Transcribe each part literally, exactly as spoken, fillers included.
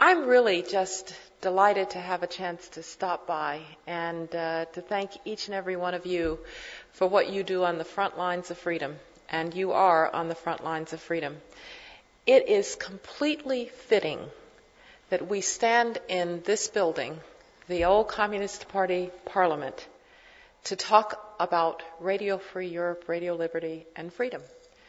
I'm really just delighted to have a chance to stop by and uh, to thank each and every one of you for what you do on the front lines of freedom. And you are on the front lines of freedom. It is completely fitting that we stand in this building, the old Communist Party Parliament, to talk about Radio Free Europe, Radio Liberty, and freedom.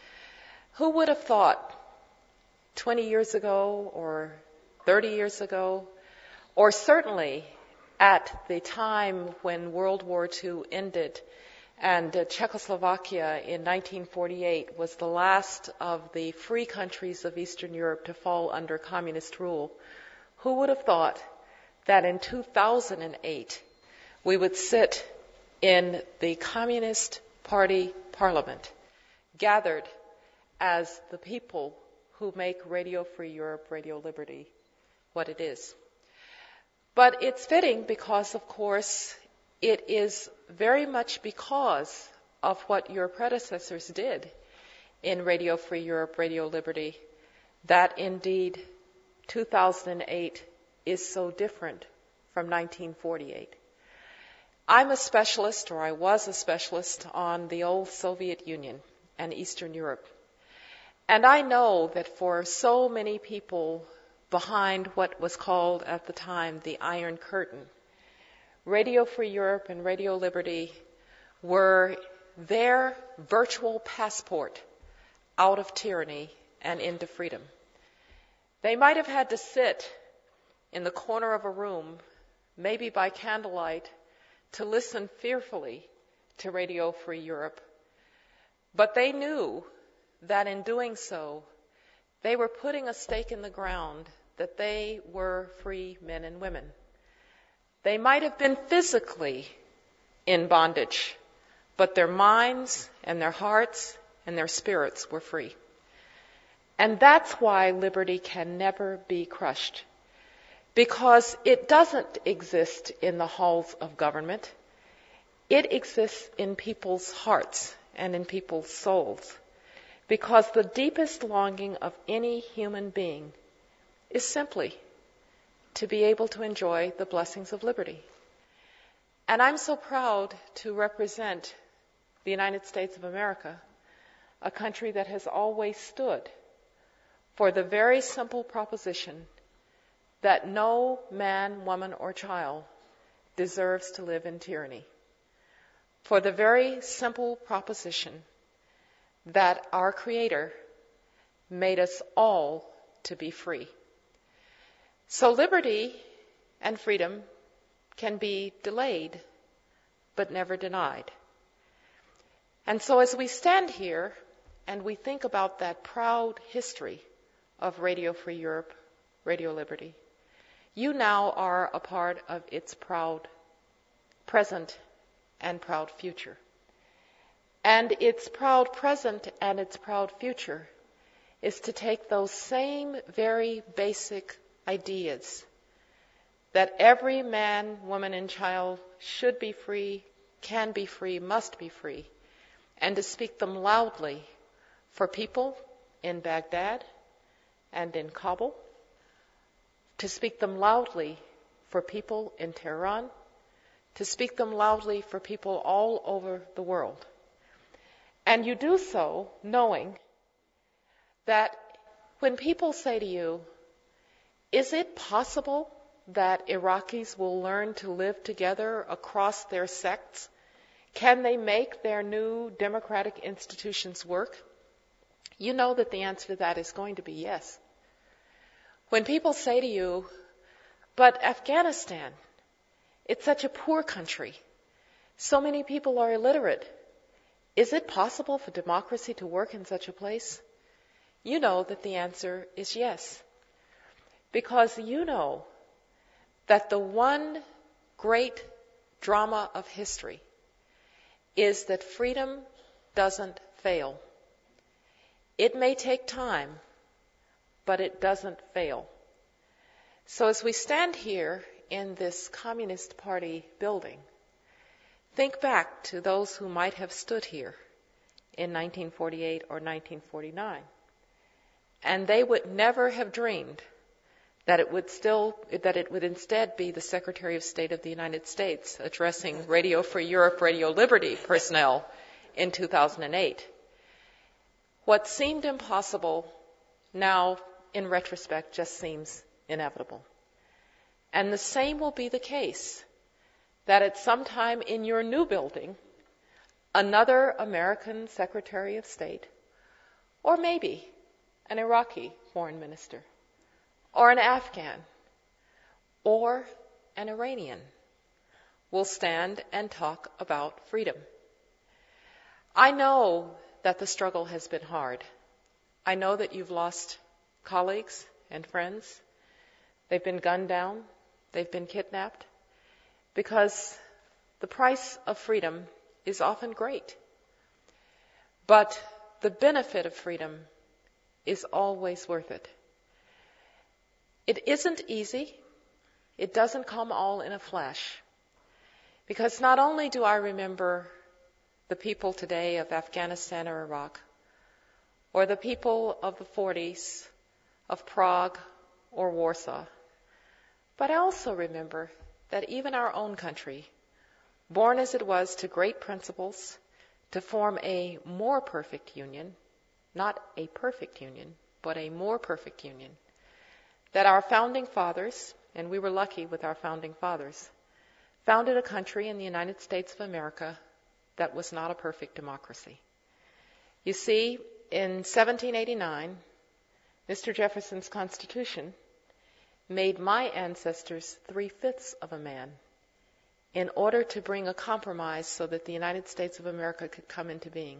Who would have thought twenty years ago or thirty years ago, or certainly at the time when World War Two ended and uh, Czechoslovakia in nineteen forty-eight was the last of the free countries of Eastern Europe to fall under communist rule, who would have thought that in two thousand eight we would sit in the Communist Party Parliament, gathered as the people who make Radio Free Europe, Radio Liberty what it is. But it's fitting because, of course, it is very much because of what your predecessors did in Radio Free Europe, Radio Liberty, that indeed two thousand eight is so different from nineteen forty-eight. I'm a specialist, or I was a specialist, on the old Soviet Union and Eastern Europe. And I know that for so many people behind what was called at the time the Iron Curtain, Radio Free Europe and Radio Liberty were their virtual passport out of tyranny and into freedom. They might have had to sit in the corner of a room, maybe by candlelight, to listen fearfully to Radio Free Europe. But they knew that in doing so, they were putting a stake in the ground that they were free men and women. They might have been physically in bondage, but their minds and their hearts and their spirits were free. And that's why liberty can never be crushed, because it doesn't exist in the halls of government. It exists in people's hearts and in people's souls, because the deepest longing of any human being is simply to be able to enjoy the blessings of liberty. And I'm so proud to represent the United States of America, a country that has always stood for the very simple proposition that no man, woman, or child deserves to live in tyranny. For the very simple proposition that our Creator made us all to be free. So liberty and freedom can be delayed, but never denied. And so as we stand here and we think about that proud history of Radio Free Europe, Radio Liberty, you now are a part of its proud present and proud future. And its proud present and its proud future is to take those same very basic ideas that every man, woman, and child should be free, can be free, must be free, and to speak them loudly for people in Baghdad and in Kabul, to speak them loudly for people in Tehran, to speak them loudly for people all over the world. And you do so knowing that when people say to you, is it possible that Iraqis will learn to live together across their sects? Can they make their new democratic institutions work? You know that the answer to that is going to be yes. When people say to you, but Afghanistan, it's such a poor country, so many people are illiterate, is it possible for democracy to work in such a place? You know that the answer is yes. Because you know that the one great drama of history is that freedom doesn't fail. It may take time, but it doesn't fail. So as we stand here in this Communist Party building, think back to those who might have stood here in nineteen forty-eight or nineteen forty-nine, and they would never have dreamed that it would still, that it would instead be the Secretary of State of the United States addressing Radio Free Europe, Radio Liberty personnel in two thousand eight. What seemed impossible now, in retrospect, just seems inevitable. And the same will be the case, that at some time in your new building, another American Secretary of State, or maybe an Iraqi foreign minister, or an Afghan, or an Iranian will stand and talk about freedom. I know that the struggle has been hard. I know that you've lost colleagues and friends. They've been gunned down. They've been kidnapped. Because the price of freedom is often great. But the benefit of freedom is always worth it. It isn't easy. It doesn't come all in a flash. Because not only do I remember the people today of Afghanistan or Iraq, or the people of the forties of Prague or Warsaw, but I also remember that even our own country, born as it was to great principles, to form a more perfect union, not a perfect union, but a more perfect union, that our founding fathers, and we were lucky with our founding fathers, founded a country in the United States of America that was not a perfect democracy. You see, in seventeen eighty-nine, Mister Jefferson's Constitution made my ancestors three-fifths of a man in order to bring a compromise so that the United States of America could come into being.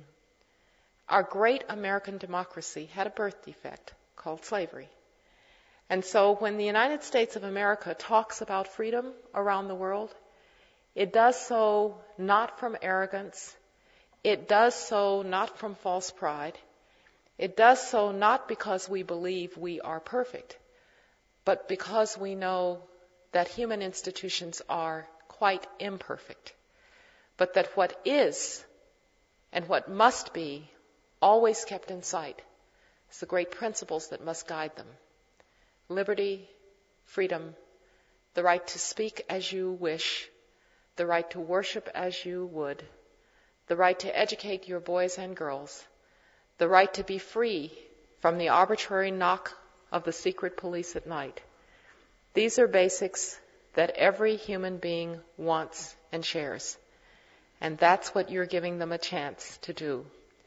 Our great American democracy had a birth defect called slavery. And so when the United States of America talks about freedom around the world, it does so not from arrogance. It does so not from false pride. It does so not because we believe we are perfect, but because we know that human institutions are quite imperfect, but that what is and what must be always kept in sight is the great principles that must guide them. Liberty, freedom, the right to speak as you wish, the right to worship as you would, the right to educate your boys and girls, the right to be free from the arbitrary knock of the secret police at night. These are basics that every human being wants and shares. And that's what you're giving them a chance to do.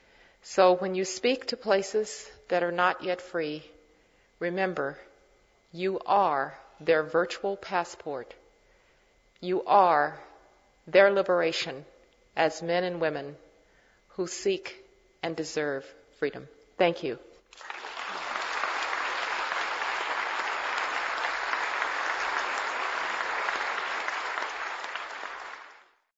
So when you speak to places that are not yet free, remember, you are their virtual passport. You are their liberation as men and women who seek and deserve freedom. Thank you.